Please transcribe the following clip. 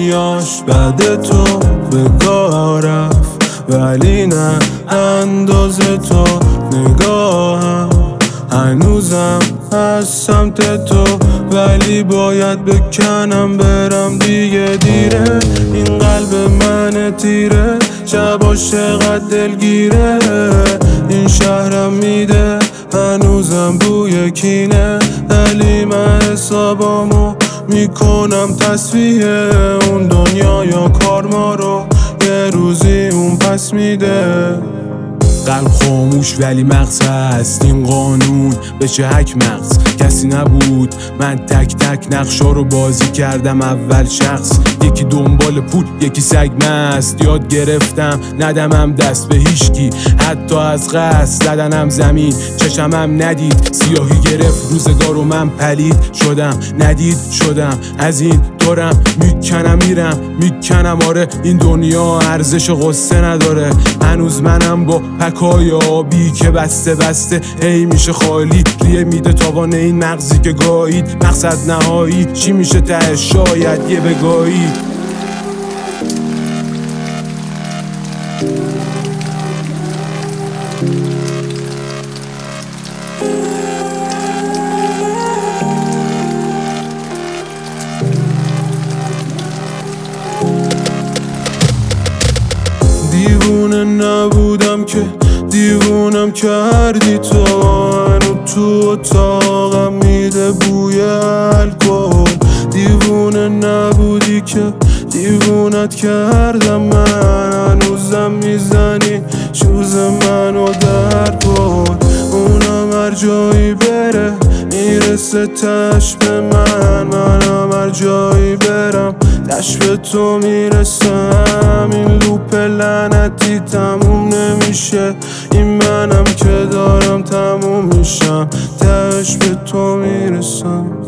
دنیاش بعد تو به گاه رفت، ولی نه اندازه تو. نگاهم هنوزم از سمت تو، ولی باید بکنم برم دیگه. دیره این قلب من تیره، شباش چقدر دلگیره. این شهرم میده هنوزم بوی کینه، ولی من حسابامو میکنم تصفیه. اون دنیا یا کارما رو یه روزی اون پس میده. قلب خاموش ولی مغز هست، این قانون بشه حک مغز. کسی نبود، من تک تک نقشا رو بازی کردم اول شخص. یکی دنبال پول، یکی سگ مست. یاد گرفتم ندمم دست به هیچکی، حتی از قصد زدنم زمین. چشمم ندید، سیاهی گرفت روزگارو، من پلید شدم، ندید شدم. از این دورم میکنم میرم میکنم. آره این دنیا ارزش قصه نداره. هنوز منم با پکای آبی که بسته بسته هی میشه خالی. ریه میده تاوان این مغزی که گایید. مقصد نهایی چی میشه ته؟ شاید یه بگاهی. دیوونه نبودم که دیوونم کردی تو. هنو تو اتاقم میده بوی الکل. دیوونه نبودی که دیوونت کردم من. هنوزم میزنی شوز منو در کن. اونم هر جایی بره میرسه تش به من. منم هر جایی برم تش به تو میرسم. این لوپ لعنتی تموم نمیشه، این منم که دارم تموم میشم، تش به تو میرسم.